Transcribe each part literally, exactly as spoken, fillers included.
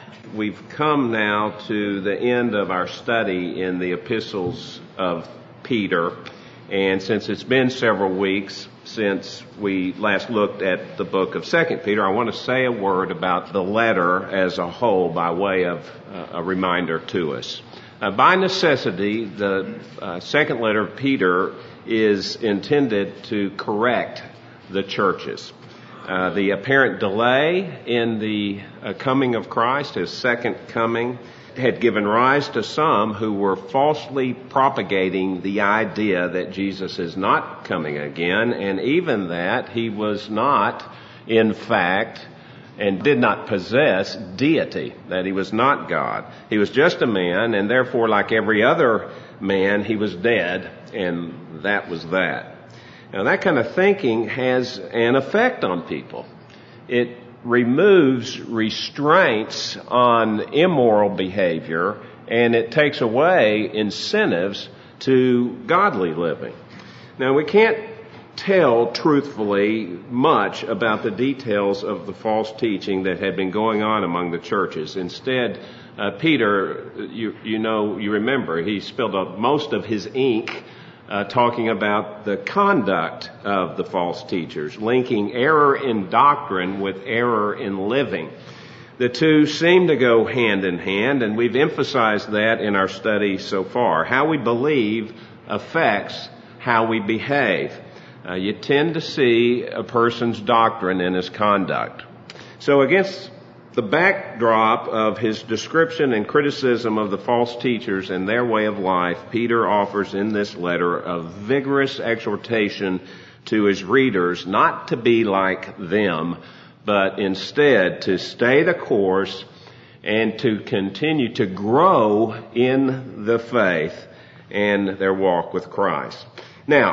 We've come now to the end of our study in the epistles of Peter, and since it's been several weeks since we last looked at the book of Second Peter, I want to say a word about the letter as a whole by way of uh, a reminder to us. Uh, by necessity, the uh, second letter of Peter is intended to correct the churches. Uh, the apparent delay in the uh, coming of Christ, his second coming, had given rise to some who were falsely propagating the idea that Jesus is not coming again, and even that he was not, in fact, and did not possess deity, that he was not God. He was just a man, and therefore, like every other man, he was dead, and that was that. Now, that kind of thinking has an effect on people. It removes restraints on immoral behavior, and it takes away incentives to godly living. Now, we can't tell truthfully much about the details of the false teaching that had been going on among the churches. Instead, uh, Peter, you, you know, you remember, he spilled out most of his ink Uh, talking about the conduct of the false teachers, linking error in doctrine with error in living. The two seem to go hand in hand, and we've emphasized that in our study so far. How we believe affects how we behave. Uh, you tend to see a person's doctrine in his conduct. So against the backdrop of his description and criticism of the false teachers and their way of life, Peter offers in this letter a vigorous exhortation to his readers not to be like them, but instead to stay the course and to continue to grow in the faith and their walk with Christ. Now,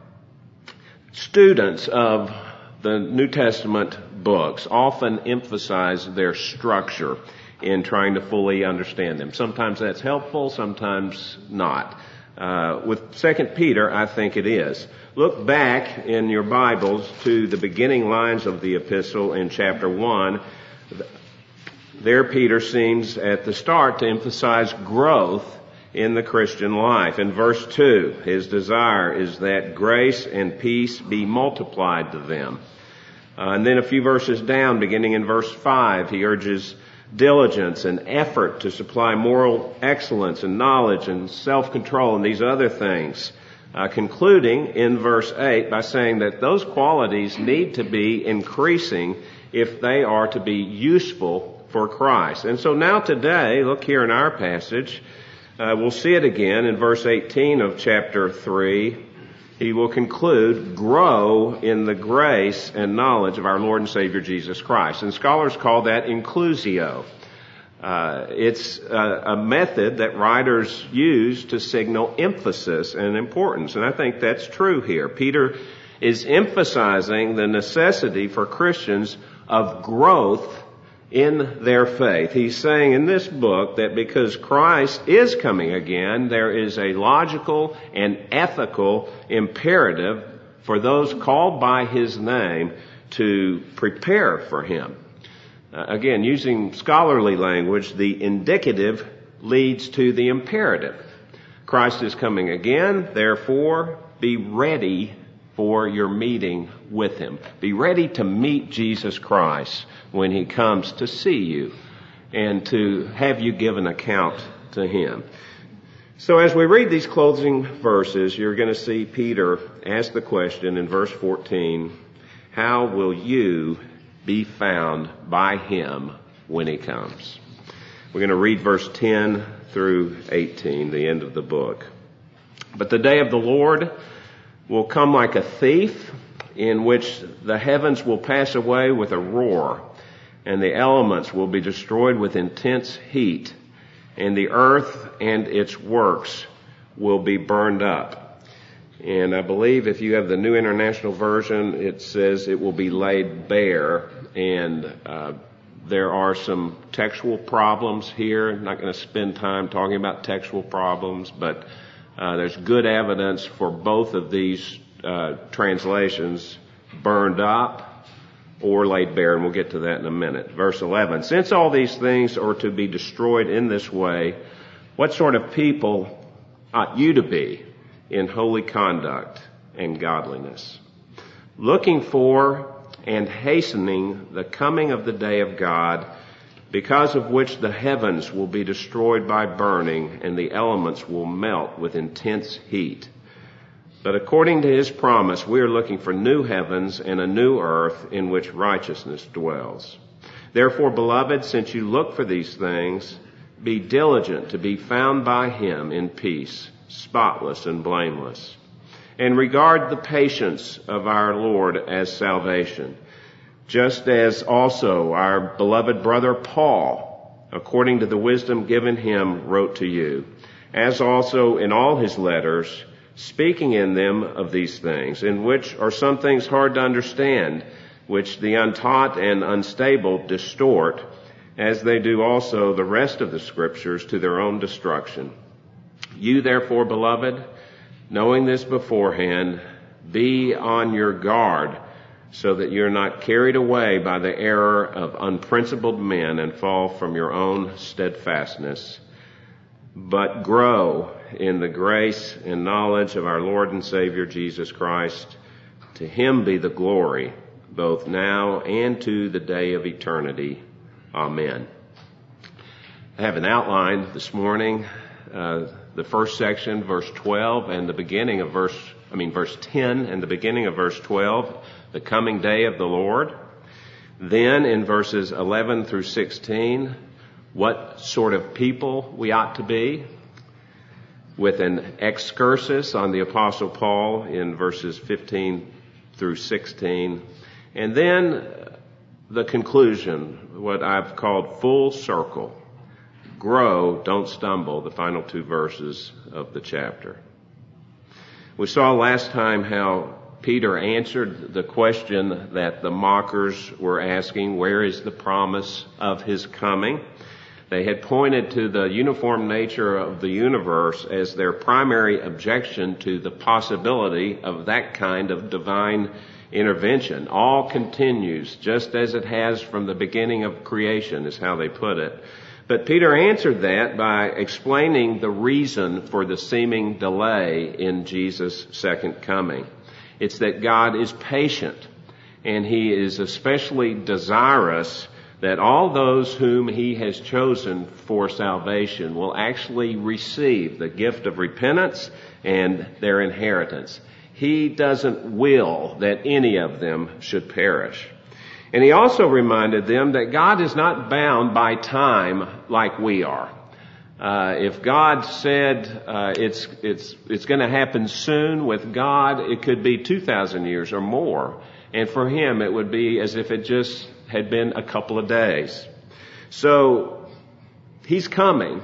students of the New Testament books often emphasize their structure in trying to fully understand them. Sometimes that's helpful, sometimes not. Uh, with Second Peter, I think it is. Look back in your Bibles to the beginning lines of the epistle in chapter one. There Peter seems at the start to emphasize growth in the Christian life. In verse two, his desire is that grace and peace be multiplied to them. Uh, and then a few verses down, beginning in verse five, he urges diligence and effort to supply moral excellence and knowledge and self-control and these other things, uh, concluding in verse eight by saying that those qualities need to be increasing if they are to be useful for Christ. And so now today, look here in our passage, uh, we'll see it again in verse eighteen of chapter three. He will conclude, grow in the grace and knowledge of our Lord and Savior Jesus Christ. And scholars call that inclusio. Uh, it's a, a method that writers use to signal emphasis and importance. And I think that's true here. Peter is emphasizing the necessity for Christians of growth in their faith. He's saying in this book that because Christ is coming again, there is a logical and ethical imperative for those called by his name to prepare for him. Uh, again, using scholarly language, the indicative leads to the imperative. Christ is coming again, therefore be ready for your meeting with him. Be ready to meet Jesus Christ when he comes to see you and to have you give an account to him. So as we read these closing verses, you're going to see Peter ask the question in verse fourteen, how will you be found by him when he comes? We're going to read verse ten through eighteen, the end of the book. But the day of the Lord will come like a thief, in which the heavens will pass away with a roar, and the elements will be destroyed with intense heat, and the earth and its works will be burned up. And I believe if you have the New International Version, it says it will be laid bare, and uh, there are some textual problems here. I'm not going to spend time talking about textual problems, but uh, there's good evidence for both of these uh, translations: burned up, or laid bare, and we'll get to that in a minute. Verse eleven, since all these things are to be destroyed in this way, what sort of people ought you to be in holy conduct and godliness, looking for and hastening the coming of the day of God, because of which the heavens will be destroyed by burning, and the elements will melt with intense heat. But according to his promise, we are looking for new heavens and a new earth in which righteousness dwells. Therefore, beloved, since you look for these things, be diligent to be found by him in peace, spotless and blameless. And regard the patience of our Lord as salvation, just as also our beloved brother Paul, according to the wisdom given him, wrote to you, as also in all his letters, speaking in them of these things, in which are some things hard to understand, which the untaught and unstable distort, as they do also the rest of the Scriptures to their own destruction. You therefore, beloved, knowing this beforehand, be on your guard, so that you're not carried away by the error of unprincipled men and fall from your own steadfastness, but grow in the grace and knowledge of our Lord and Savior Jesus Christ. To him be the glory, both now and to the day of eternity. Amen. I have an outline this morning. Uh, the first section, verse twelve, and the beginning of verse, I mean verse ten and the beginning of verse twelve, the coming day of the Lord. Then in verses eleven through sixteen, what sort of people we ought to be, with an excursus on the Apostle Paul in verses fifteen through sixteen, and then the conclusion, what I've called full circle. Grow, don't stumble, the final two verses of the chapter. We saw last time how Peter answered the question that the mockers were asking, where is the promise of his coming? They had pointed to the uniform nature of the universe as their primary objection to the possibility of that kind of divine intervention. All continues just as it has from the beginning of creation, is how they put it. But Peter answered that by explaining the reason for the seeming delay in Jesus' second coming. It's that God is patient, and he is especially desirous that all those whom he has chosen for salvation will actually receive the gift of repentance and their inheritance. He doesn't will that any of them should perish. And he also reminded them that God is not bound by time like we are. Uh, if God said uh, it's it's it's going to happen soon, with God it could be two thousand years or more, and for him it would be as if it just had been a couple of days. So he's coming,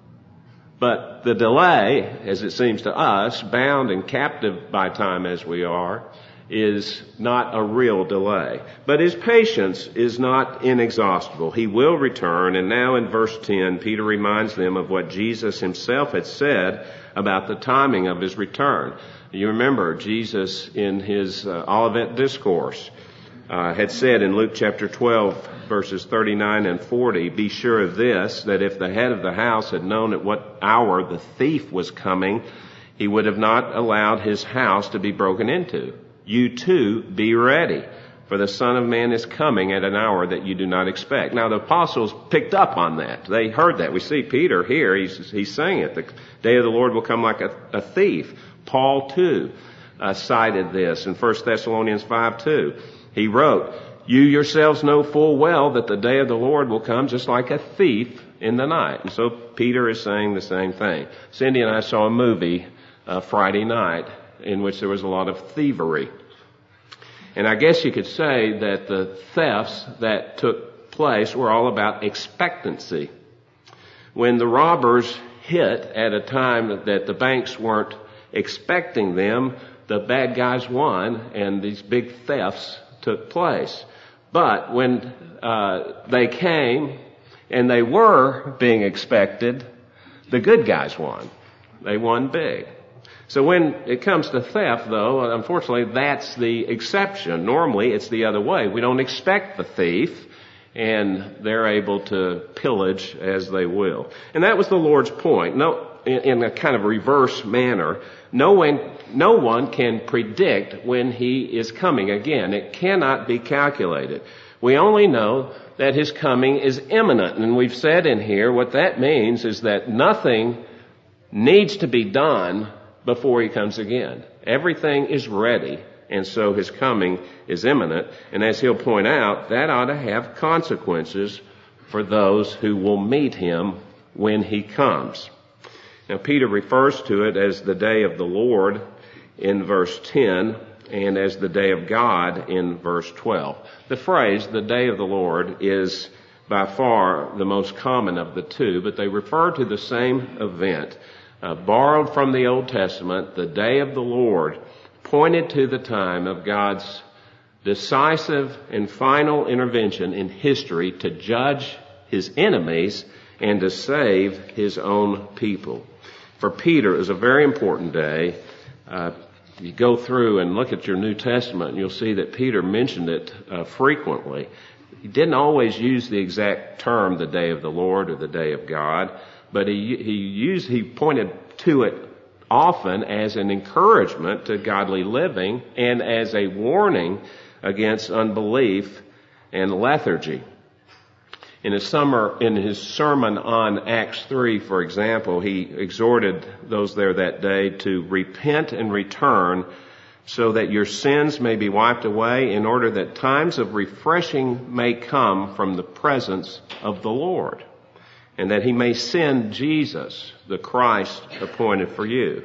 but the delay, as it seems to us, bound and captive by time as we are, is not a real delay. But his patience is not inexhaustible. He will return, and now in verse ten, Peter reminds them of what Jesus himself had said about the timing of his return. You remember Jesus in his uh, Olivet Discourse uh, had said in Luke chapter twelve, verses thirty-nine and forty, be sure of this, that if the head of the house had known at what hour the thief was coming, he would have not allowed his house to be broken into. You too be ready, for the Son of Man is coming at an hour that you do not expect. Now the apostles picked up on that. They heard that. We see Peter here, he's, he's saying it. The day of the Lord will come like a, a thief. Paul too uh, cited this in First Thessalonians five two. He wrote, you yourselves know full well that the day of the Lord will come just like a thief in the night. And so Peter is saying the same thing. Cindy and I saw a movie uh, Friday night in which there was a lot of thievery. And I guess you could say that the thefts that took place were all about expectancy. When the robbers hit at a time that the banks weren't expecting them, the bad guys won and these big thefts took place. But when uh, they came and they were being expected, the good guys won. They won big. So when it comes to theft, though, unfortunately, that's the exception. Normally, it's the other way. We don't expect the thief, and they're able to pillage as they will. And that was the Lord's point. No, in, in a kind of reverse manner, no one, no one can predict when He is coming again. It cannot be calculated. We only know that His coming is imminent. And we've said in here what that means is that nothing needs to be done before He comes again. Everything is ready, and so His coming is imminent. And as he'll point out, that ought to have consequences for those who will meet Him when He comes. Now, Peter refers to it as the day of the Lord in verse ten, and as the day of God in verse twelve. The phrase, the day of the Lord, is by far the most common of the two, but they refer to the same event. Uh, borrowed from the Old Testament, the day of the Lord pointed to the time of God's decisive and final intervention in history to judge His enemies and to save His own people. For Peter, it was a very important day. Uh, you go through and look at your New Testament, and you'll see that Peter mentioned it uh, frequently. He didn't always use the exact term, the day of the Lord or the day of God, but he he used he pointed to it often as an encouragement to godly living and as a warning against unbelief and lethargy. In his summer, in his sermon on Acts three, for example, he exhorted those there that day to repent and return so that your sins may be wiped away, in order that times of refreshing may come from the presence of the Lord, and that He may send Jesus, the Christ appointed for you.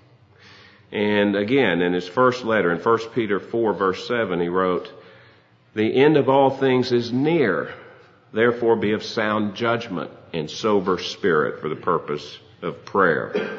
And again, in his first letter, in First Peter four, verse seven, he wrote, "The end of all things is near. Therefore be of sound judgment and sober spirit for the purpose of prayer."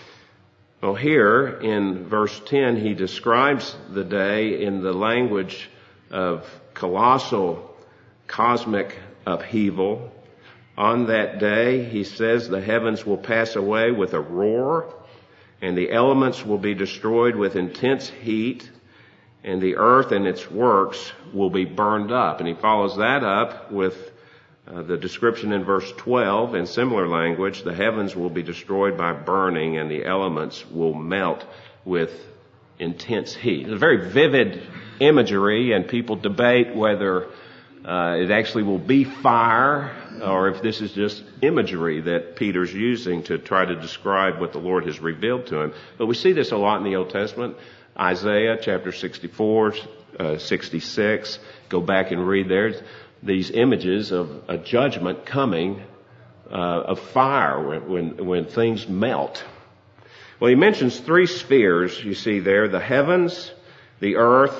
Well, here in verse ten, he describes the day in the language of colossal cosmic upheaval. On that day, he says, the heavens will pass away with a roar, and the elements will be destroyed with intense heat, and the earth and its works will be burned up. And he follows that up with Uh, the description in verse twelve, in similar language, the heavens will be destroyed by burning and the elements will melt with intense heat. It's a very vivid imagery, and people debate whether uh, it actually will be fire or if this is just imagery that Peter's using to try to describe what the Lord has revealed to him. But we see this a lot in the Old Testament. Isaiah chapter sixty-four, uh, sixty-six, go back and read there. These images of a judgment coming, uh, of fire when, when, when things melt. Well, he mentions three spheres, you see there, the heavens, the earth,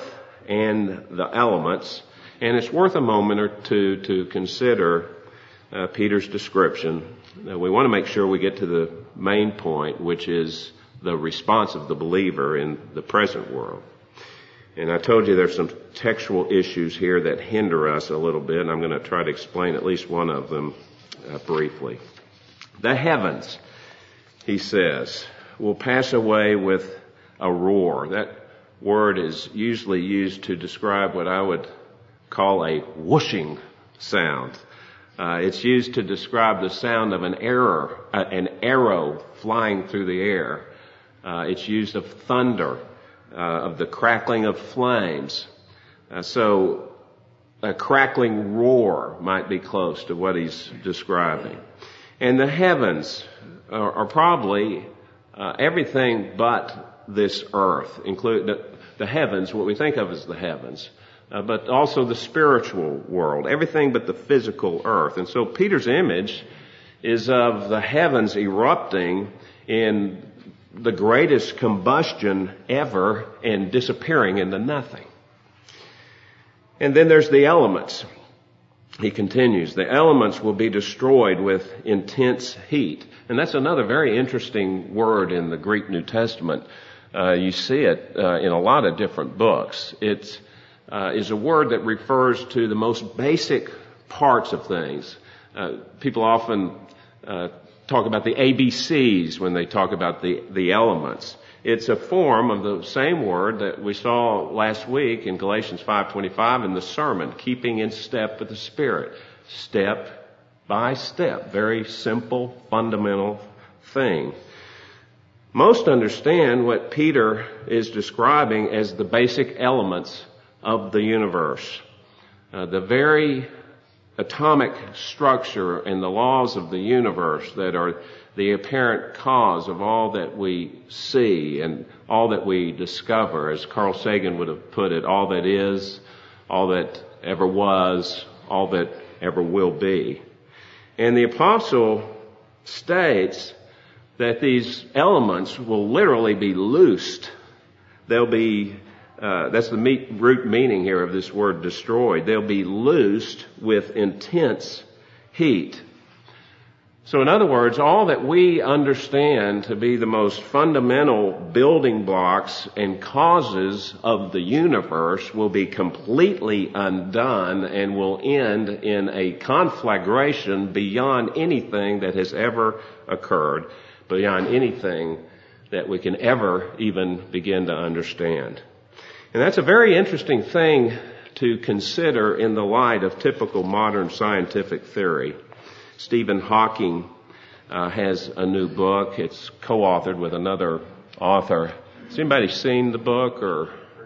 and the elements. And it's worth a moment or two to consider uh, Peter's description. Now, we want to make sure we get to the main point, which is the response of the believer in the present world. And I told you there's some textual issues here that hinder us a little bit, and I'm going to try to explain at least one of them uh, briefly. The heavens, he says, will pass away with a roar. That word is usually used to describe what I would call a whooshing sound. Uh, it's used to describe the sound of an arrow, uh, an arrow flying through the air. Uh, it's used of thunder. Uh, of the crackling of flames. Uh, so a crackling roar might be close to what he's describing. And the heavens are, are probably uh, everything but this earth, include the, the heavens, what we think of as the heavens, uh, but also the spiritual world, everything but the physical earth. And so Peter's image is of the heavens erupting in the greatest combustion ever and disappearing into nothing. And then there's the elements. He continues, the elements will be destroyed with intense heat. And that's another very interesting word in the Greek New Testament. Uh, you see it uh, in a lot of different books. It uh, is a word that refers to the most basic parts of things. Uh, people often uh, talk about the A B Cs when they talk about the, the elements. It's a form of the same word that we saw last week in Galatians five twenty-five in the sermon, keeping in step with the Spirit. Step by step. Very simple, fundamental thing. Most understand what Peter is describing as the basic elements of the universe. Uh, the very atomic structure and the laws of the universe that are the apparent cause of all that we see and all that we discover, as Carl Sagan would have put it, all that is, all that ever was, all that ever will be. And the apostle states that these elements will literally be loosed. They'll be, uh, that's the meat, root meaning here of this word destroyed. They'll be loosed with intense heat. So in other words, all that we understand to be the most fundamental building blocks and causes of the universe will be completely undone and will end in a conflagration beyond anything that has ever occurred, beyond anything that we can ever even begin to understand. And that's a very interesting thing to consider in the light of typical modern scientific theory. Stephen Hawking uh, has a new book. It's co-authored with another author. Has anybody seen the book? Or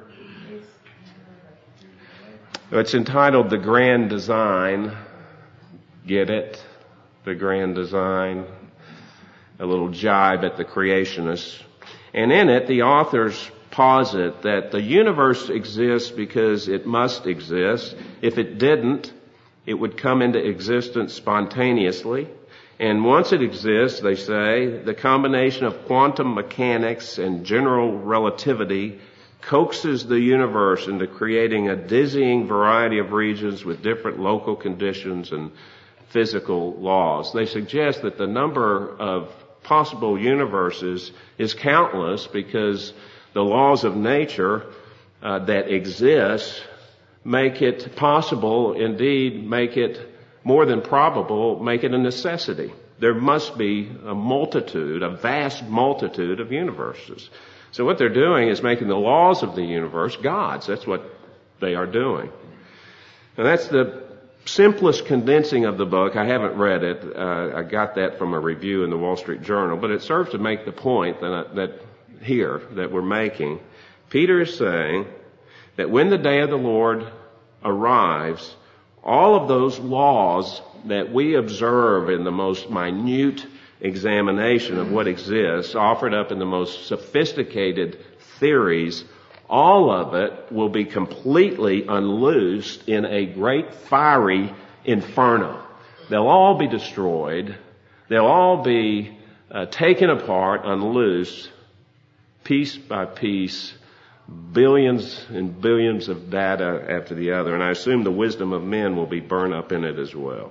it's entitled The Grand Design. Get it? The Grand Design. A little jibe at the creationists. And in it, the authors posit that the universe exists because it must exist. If it didn't, it would come into existence spontaneously. And once it exists, they say, the combination of quantum mechanics and general relativity coaxes the universe into creating a dizzying variety of regions with different local conditions and physical laws. They suggest that the number of possible universes is countless because the laws of nature uh, that exist make it possible, indeed make it more than probable, make it a necessity. There must be a multitude, a vast multitude of universes. So what they're doing is making the laws of the universe gods. That's what they are doing. And that's the simplest condensing of the book. I haven't read it. Uh, I got that from a review in the Wall Street Journal, but it serves to make the point that, I, that here, that we're making. Peter is saying that when the day of the Lord arrives, all of those laws that we observe in the most minute examination of what exists, offered up in the most sophisticated theories, all of it will be completely unloosed in a great fiery inferno. They'll all be destroyed. They'll all be uh, taken apart, unloosed, piece by piece, billions and billions of data after the other. And I assume the wisdom of men will be burned up in it as well.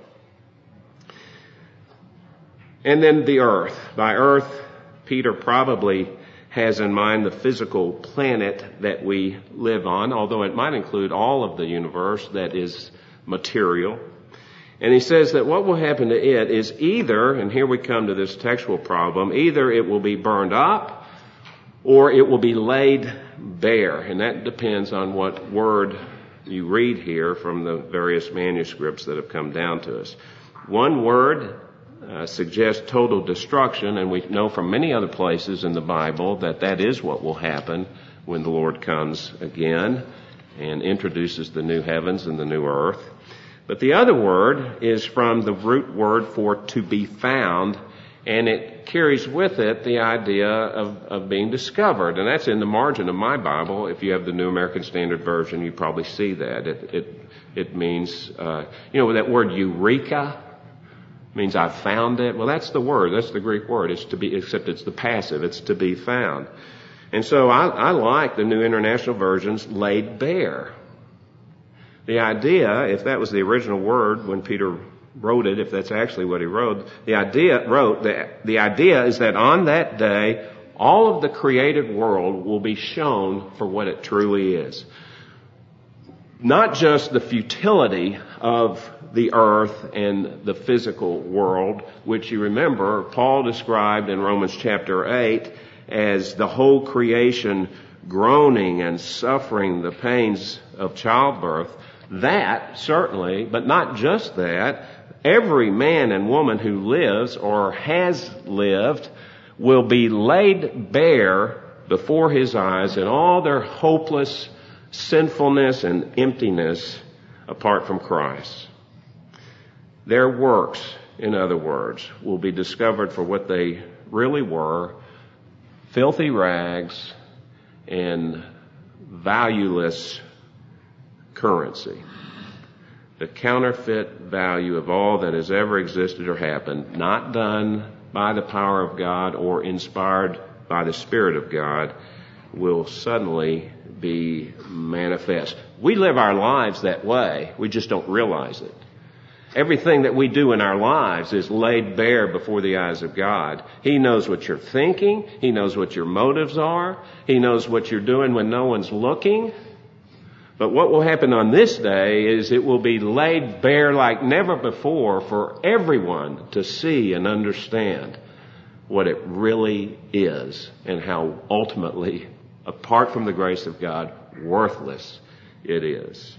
And then the earth. By earth, Peter probably has in mind the physical planet that we live on, although it might include all of the universe that is material. And he says that what will happen to it is either, and here we come to this textual problem, either it will be burned up or it will be laid bare. And that depends on what word you read here from the various manuscripts that have come down to us. One word uh, suggests total destruction, and we know from many other places in the Bible that that is what will happen when the Lord comes again and introduces the new heavens and the new earth. But the other word is from the root word for to be found, and it carries with it the idea of, of being discovered. And that's in the margin of my Bible. If you have the New American Standard Version, you probably see that. It it, it means, uh, you know, that word eureka means I found it. Well, that's the word. That's the Greek word. It's to be, except it's the passive. It's to be found. And so I, I like the New International Versions, laid bare. The idea, if that was the original word when Peter wrote it, if that's actually what he wrote, the idea wrote that the idea is that on that day, all of the created world will be shown for what it truly is. Not just the futility of the earth and the physical world, which you remember Paul described in Romans chapter eight as the whole creation groaning and suffering the pains of childbirth, that certainly, but not just that, every man and woman who lives or has lived will be laid bare before his eyes in all their hopeless sinfulness and emptiness apart from Christ. Their works, in other words, will be discovered for what they really were: filthy rags and valueless currency. The counterfeit value of all that has ever existed or happened, not done by the power of God or inspired by the Spirit of God, will suddenly be manifest. We live our lives that way. We just don't realize it. Everything that we do in our lives is laid bare before the eyes of God. He knows what you're thinking. He knows what your motives are. He knows what you're doing when no one's looking. But what will happen on this day is it will be laid bare like never before for everyone to see and understand what it really is and how ultimately, apart from the grace of God, worthless it is.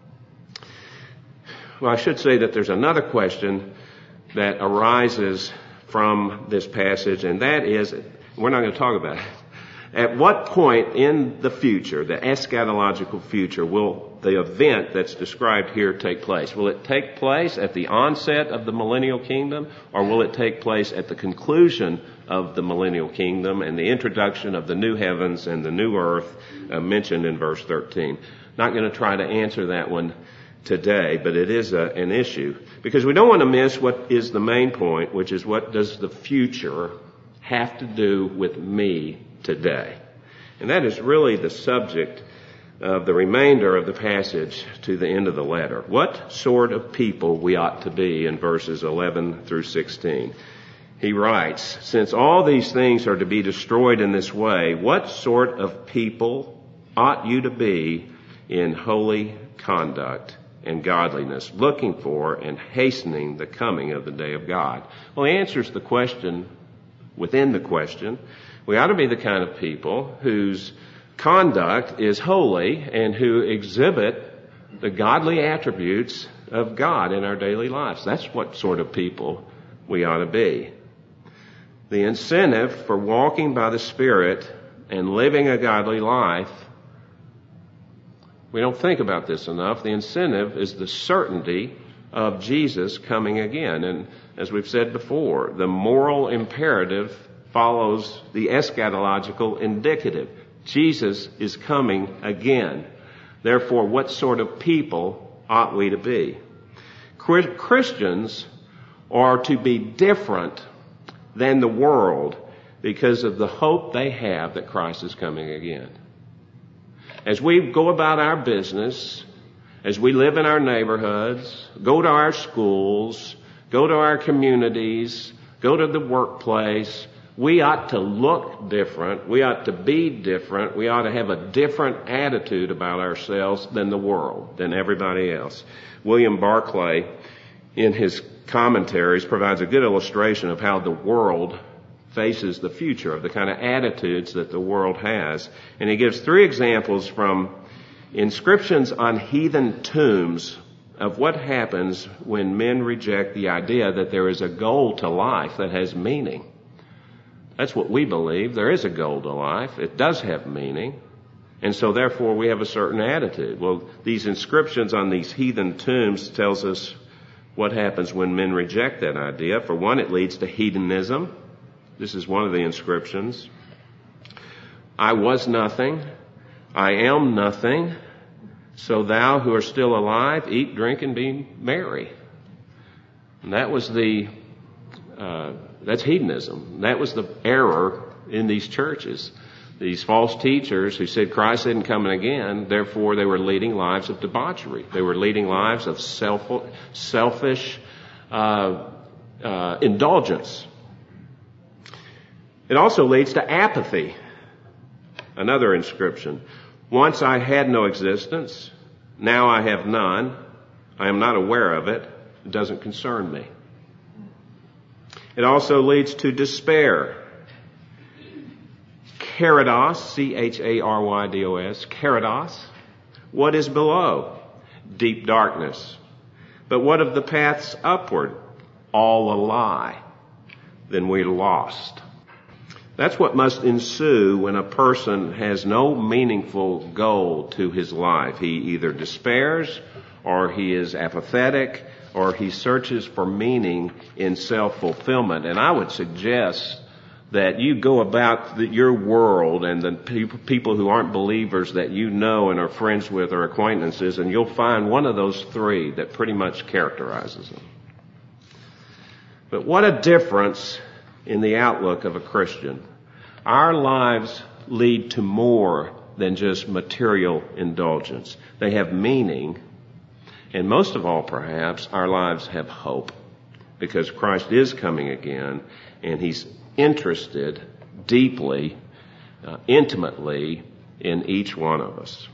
Well, I should say that there's another question that arises from this passage, and that is, we're not going to talk about it. At what point in the future, the eschatological future, will the event that's described here take place? Will it take place at the onset of the millennial kingdom, or will it take place at the conclusion of the millennial kingdom and the introduction of the new heavens and the new earth uh, mentioned in verse thirteen? Not going to try to answer that one today, but it is a, an issue, because we don't want to miss what is the main point, which is, what does the future have to do with me today? And that is really the subject of the remainder of the passage to the end of the letter. What sort of people we ought to be in verses eleven through sixteen. He writes, since all these things are to be destroyed in this way, what sort of people ought you to be in holy conduct and godliness, looking for and hastening the coming of the day of God? Well, he answers the question within the question. We ought to be the kind of people whose conduct is holy and who exhibit the godly attributes of God in our daily lives. That's what sort of people we ought to be. The incentive for walking by the Spirit and living a godly life, we don't think about this enough. The incentive is the certainty of Jesus coming again. And as we've said before, the moral imperative follows the eschatological indicative. Jesus is coming again. Therefore, what sort of people ought we to be? Christians are to be different than the world because of the hope they have that Christ is coming again. As we go about our business, as we live in our neighborhoods, go to our schools, go to our communities, go to the workplace, we ought to look different. We ought to be different. We ought to have a different attitude about ourselves than the world, than everybody else. William Barclay, in his commentaries, provides a good illustration of how the world faces the future, of the kind of attitudes that the world has. And he gives three examples from inscriptions on heathen tombs of what happens when men reject the idea that there is a goal to life that has meaning. That's what we believe. There is a goal to life. It does have meaning. And so therefore we have a certain attitude. Well, these inscriptions on these heathen tombs tells us what happens when men reject that idea. For one, it leads to hedonism. This is one of the inscriptions. I was nothing. I am nothing. So thou who are still alive, eat, drink, and be merry. And that was the, uh, that's hedonism. That was the error in these churches. These false teachers who said Christ isn't coming again, therefore they were leading lives of debauchery. They were leading lives of self, selfish uh, uh, indulgence. It also leads to apathy. Another inscription. Once I had no existence, now I have none. I am not aware of it. It doesn't concern me. It also leads to despair. Kerados, C H A R Y D O S, Kerados. What is below? Deep darkness. But what of the paths upward? All a lie. Then we're lost. That's what must ensue when a person has no meaningful goal to his life. He either despairs, or he is apathetic, or he searches for meaning in self-fulfillment. And I would suggest that you go about the, your world and the pe- people who aren't believers that you know and are friends with or acquaintances, and you'll find one of those three that pretty much characterizes them. But what a difference in the outlook of a Christian. Our lives lead to more than just material indulgence. They have meaning, and most of all, perhaps, our lives have hope, because Christ is coming again, and He's interested deeply, uh, intimately in each one of us.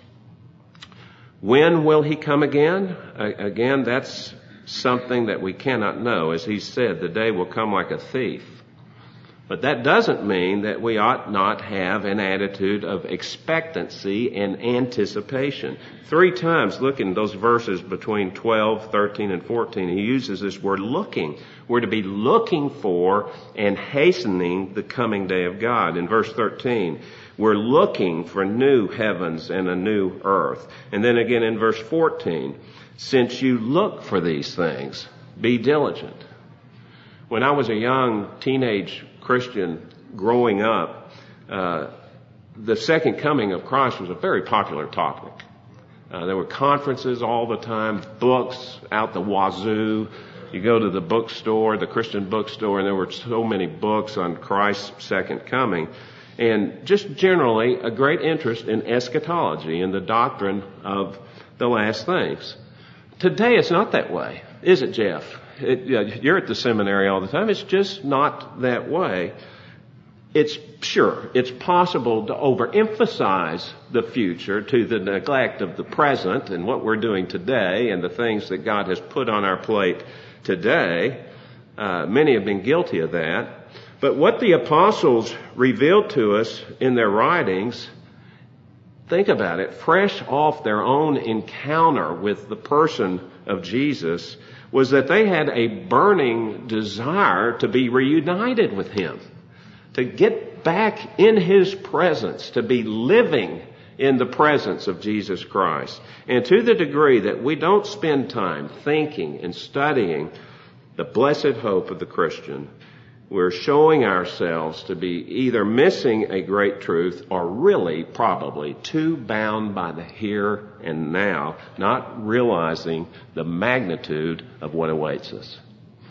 When will He come again? Uh, again, that's something that we cannot know. As He said, the day will come like a thief. But that doesn't mean that we ought not have an attitude of expectancy and anticipation. Three times, look in those verses between twelve, thirteen, and fourteen, he uses this word looking. We're to be looking for and hastening the coming day of God. In verse thirteen, we're looking for new heavens and a new earth. And then again in verse fourteen, since you look for these things, be diligent. When I was a young teenage Christian growing up, uh, the second coming of Christ was a very popular topic. Uh, there were conferences all the time, books out the wazoo. You go to the bookstore, the Christian bookstore, and there were so many books on Christ's second coming. And just generally a great interest in eschatology and the doctrine of the last things. Today it's not that way, is it, Jeff? It, you know, you're at the seminary all the time. It's just not that way. It's sure, it's possible to overemphasize the future to the neglect of the present and what we're doing today and the things that God has put on our plate today. Uh, many have been guilty of that. But what the apostles revealed to us in their writings, think about it, fresh off their own encounter with the person of Jesus, was that they had a burning desire to be reunited with Him, to get back in His presence, to be living in the presence of Jesus Christ. And to the degree that we don't spend time thinking and studying the blessed hope of the Christian, we're showing ourselves to be either missing a great truth or really probably too bound by the here and now, not realizing the magnitude of what awaits us.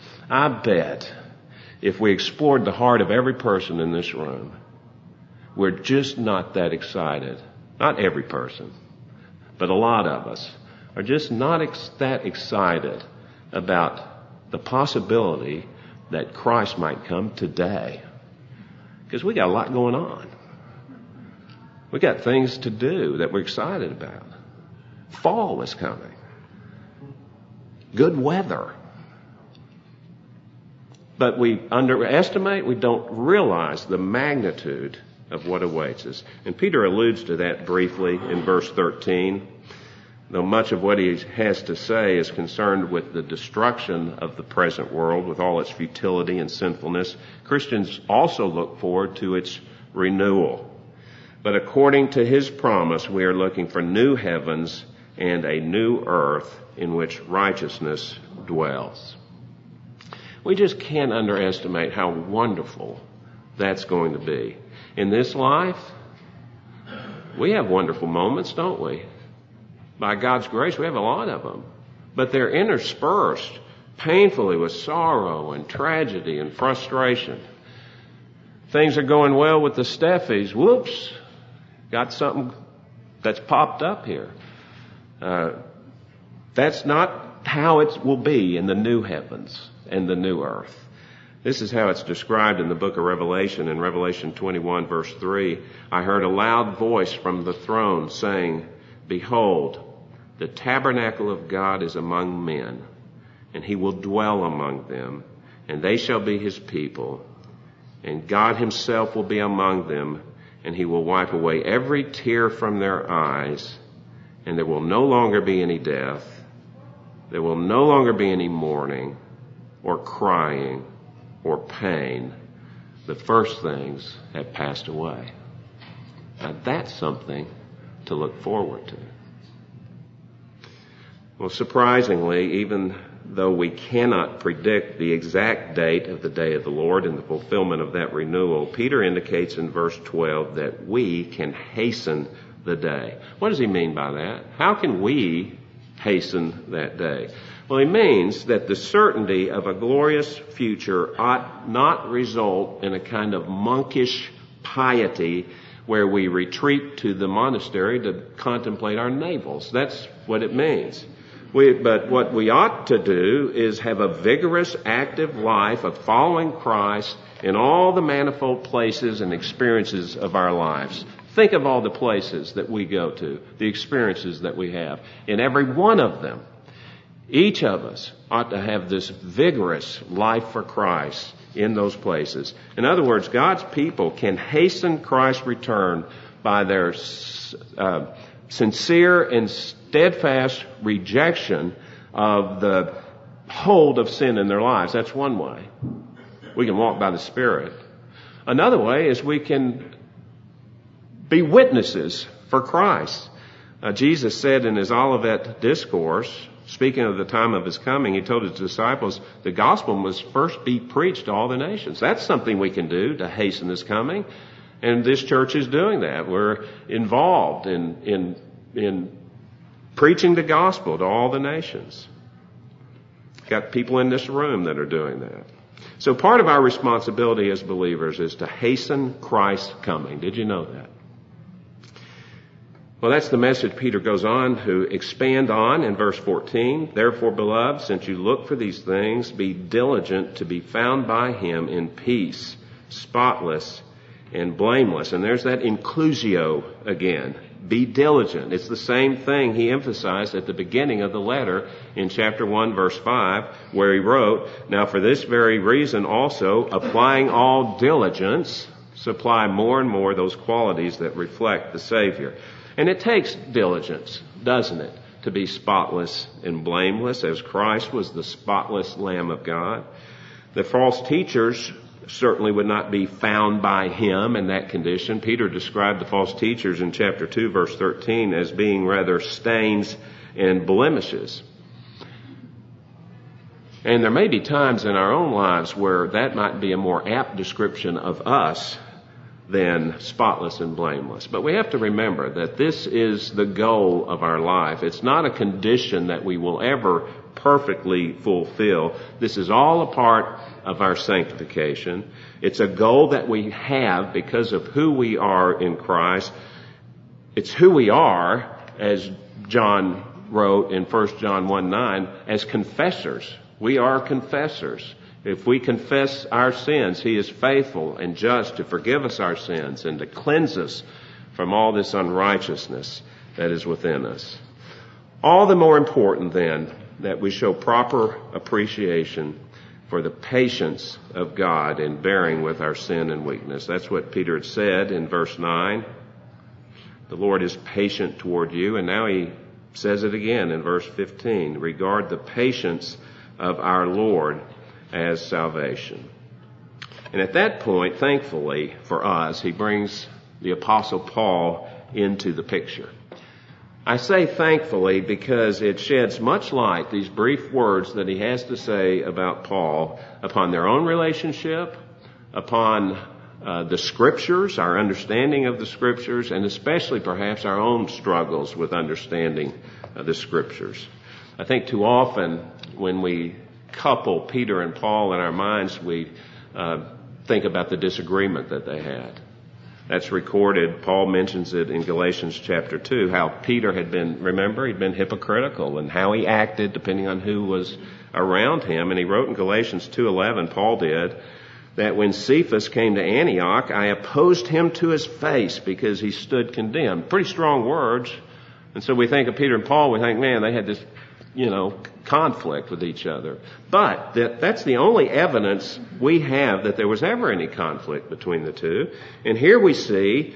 I bet if we explored the heart of every person in this room, we're just not that excited. Not every person, but a lot of us are just not ex- that excited about the possibility that Christ might come today. Because we got a lot going on. We got things to do that we're excited about. Fall is coming. Good weather. But we underestimate, we don't realize the magnitude of what awaits us. And Peter alludes to that briefly in verse thirteen. Though much of what he has to say is concerned with the destruction of the present world, with all its futility and sinfulness, Christians also look forward to its renewal. But according to His promise, we are looking for new heavens and a new earth in which righteousness dwells. We just can't underestimate how wonderful that's going to be. In this life, we have wonderful moments, don't we? By God's grace, we have a lot of them. But they're interspersed painfully with sorrow and tragedy and frustration. Things are going well with the Steffes. Whoops, got something that's popped up here. Uh, that's not how it will be in the new heavens and the new earth. This is how it's described in the book of Revelation. In Revelation twenty-one, verse three, I heard a loud voice from the throne saying, Behold, the tabernacle of God is among men, and He will dwell among them, and they shall be His people, and God Himself will be among them and he will wipe away every tear from their eyes, and there will no longer be any death. There will no longer be any mourning or crying or pain. The first things have passed away. Now that's something to look forward to. Well, surprisingly, even though we cannot predict the exact date of the day of the Lord and the fulfillment of that renewal, Peter indicates in verse twelve that we can hasten the day. What does he mean by that? How can we hasten that day? Well, he means that the certainty of a glorious future ought not result in a kind of monkish piety where we retreat to the monastery to contemplate our navels. That's what it means. We, but what we ought to do is have a vigorous, active life of following Christ in all the manifold places and experiences of our lives. Think of all the places that we go to, the experiences that we have. In every one of them, each of us ought to have this vigorous life for Christ in those places. In other words, God's people can hasten Christ's return by their uh, sincere and steadfast rejection of the hold of sin in their lives. That's one way. We can walk by the Spirit. Another way is we can be witnesses for Christ. Uh, Jesus said in his Olivet Discourse, speaking of the time of his coming, he told his disciples the gospel must first be preached to all the nations. That's something we can do to hasten his coming. And this church is doing that. We're involved in, in, in preaching the gospel to all the nations. Got people in this room that are doing that. So part of our responsibility as believers is to hasten Christ's coming. Did you know that? Well, that's the message Peter goes on to expand on in verse fourteen. Therefore, beloved, since you look for these things, be diligent to be found by him in peace, spotless and blameless. And there's that inclusio again. Be diligent. It's the same thing he emphasized at the beginning of the letter in chapter one, verse five, where he wrote, now for this very reason also, applying all diligence, supply more and more those qualities that reflect the Savior. And it takes diligence, doesn't it, to be spotless and blameless, as Christ was the spotless Lamb of God. The false teachers certainly would not be found by him in that condition. Peter described the false teachers in chapter two, verse thirteen, as being rather stains and blemishes. And there may be times in our own lives where that might be a more apt description of us than spotless and blameless. But we have to remember that this is the goal of our life. It's not a condition that we will ever perfectly fulfill. This is all a part of our sanctification. It's a goal that we have because of who we are in Christ. It's who we are, as John wrote in First John one nine, as confessors. We are confessors. If we confess our sins, he is faithful and just to forgive us our sins and to cleanse us from all this unrighteousness that is within us. All the more important then that we show proper appreciation for the patience of God in bearing with our sin and weakness. That's what Peter had said in verse nine. The Lord is patient toward you, and now he says it again in verse fifteen. Regard the patience of our Lord as salvation. And at that point, thankfully for us, he brings the Apostle Paul into the picture. I say thankfully because it sheds much light, these brief words that he has to say about Paul, upon their own relationship, upon uh, the Scriptures, our understanding of the Scriptures, and especially perhaps our own struggles with understanding uh, the Scriptures. I think too often when we couple Peter and Paul in our minds, we uh, think about the disagreement that they had. That's recorded. Paul mentions it in Galatians chapter two, how Peter had been, remember, he'd been hypocritical and how he acted depending on who was around him. And he wrote in Galatians two eleven, Paul did, that when Cephas came to Antioch, I opposed him to his face because he stood condemned. Pretty strong words. And so we think of Peter and Paul, we think, man, they had this, you know, conflict with each other. But that, that's the only evidence we have that there was ever any conflict between the two. And here we see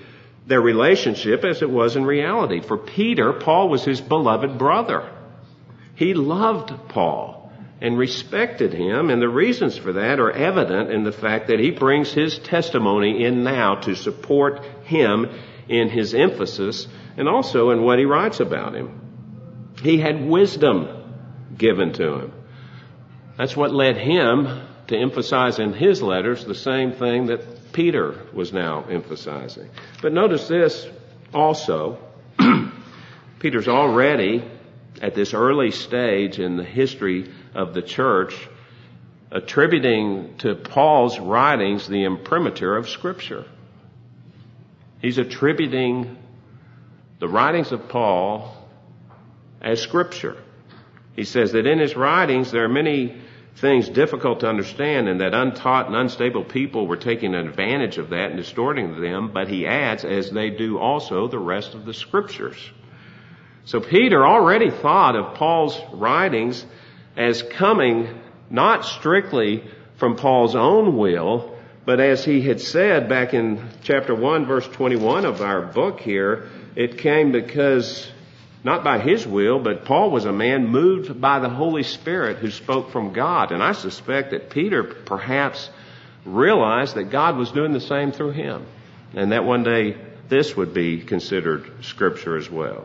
their relationship as it was in reality. For Peter, Paul was his beloved brother. He loved Paul and respected him, and the reasons for that are evident in the fact that he brings his testimony in now to support him in his emphasis and also in what he writes about him. He had wisdom given to him. That's what led him to emphasize in his letters the same thing that Peter was now emphasizing. But notice this also. Peter's already at this early stage in the history of the church attributing to Paul's writings the imprimatur of Scripture. He's attributing the writings of Paul as Scripture. He says that in his writings there are many things difficult to understand, and that untaught and unstable people were taking advantage of that and distorting them, but he adds, as they do also the rest of the Scriptures. So Peter already thought of Paul's writings as coming not strictly from Paul's own will, but as he had said back in chapter one, verse twenty-one of our book here, it came because not by his will, but Paul was a man moved by the Holy Spirit who spoke from God. And I suspect that Peter perhaps realized that God was doing the same through him, and that one day this would be considered Scripture as well.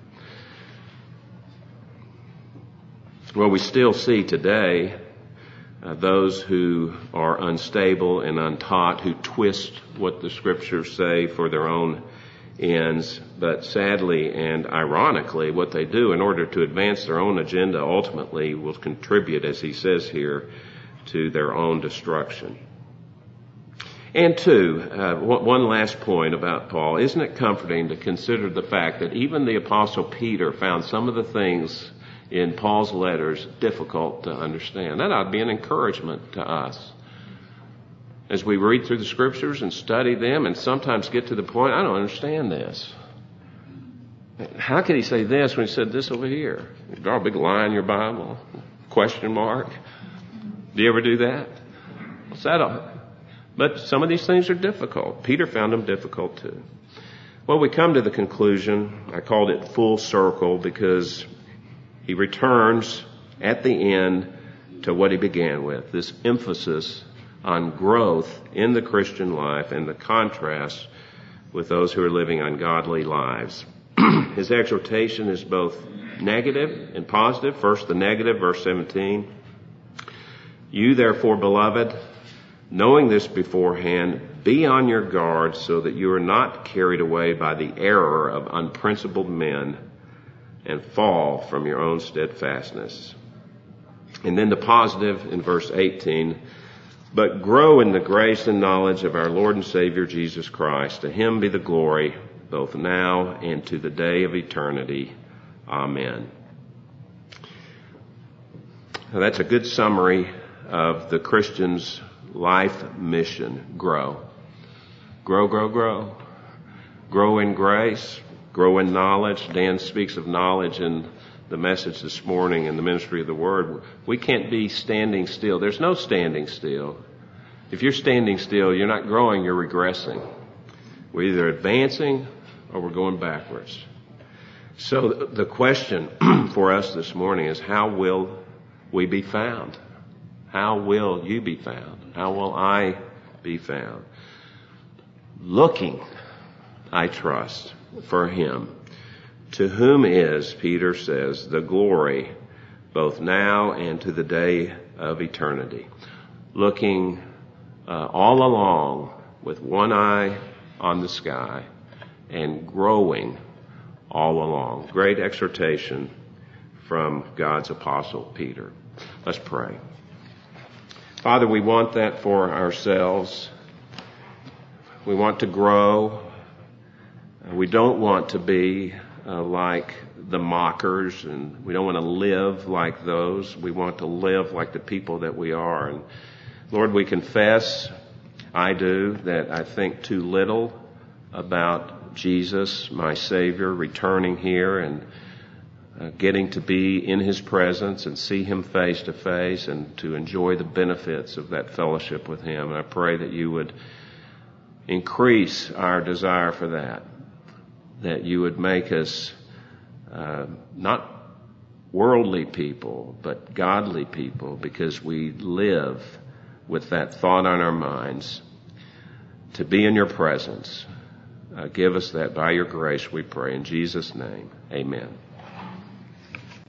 Well, we still see today uh, those who are unstable and untaught, who twist what the Scriptures say for their own ends, but sadly and ironically, what they do in order to advance their own agenda ultimately will contribute, as he says here, to their own destruction. And two, uh, one last point about Paul. Isn't it comforting to consider the fact that even the Apostle Peter found some of the things in Paul's letters difficult to understand? That ought to be an encouragement to us as we read through the Scriptures and study them and sometimes get to the point, I don't understand this. How could he say this when he said this over here? You draw a big line in your Bible, question mark. Do you ever do that? What's that all? But some of these things are difficult. Peter found them difficult too. Well, we come to the conclusion. I called it full circle because he returns at the end to what he began with, this emphasis on growth in the Christian life and the contrast with those who are living ungodly lives. His exhortation is both negative and positive. First, the negative, verse seventeen. You therefore, beloved, knowing this beforehand, be on your guard so that you are not carried away by the error of unprincipled men and fall from your own steadfastness. And then the positive in verse eighteen. But grow in the grace and knowledge of our Lord and Savior Jesus Christ. To him be the glory, both now and to the day of eternity. Amen. Now that's a good summary of the Christian's life mission. Grow. Grow, grow, grow. Grow in grace. Grow in knowledge. Dan speaks of knowledge in the message this morning in the ministry of the Word. We can't be standing still. There's no standing still. If you're standing still, you're not growing, you're regressing. We're either advancing or we're going backwards. So the question for us this morning is, how will we be found? How will you be found? How will I be found? Looking, I trust, for him, to whom is, Peter says, the glory both now and to the day of eternity. Looking uh, all along with one eye on the sky and growing all along. Great exhortation from God's apostle Peter. Let's pray. Father, we want that for ourselves. We want to grow. We don't want to be uh, like the mockers, and we don't want to live like those. We want to live like the people that we are. And Lord, we confess, I do, that I think too little about Jesus, my Savior, returning here and uh, getting to be in his presence and see him face to face and to enjoy the benefits of that fellowship with him. And I pray that you would increase our desire for that, that you would make us uh, not worldly people, but godly people, because we live with that thought on our minds to be in your presence. Uh, give us that by your grace, we pray. In Jesus' name, amen.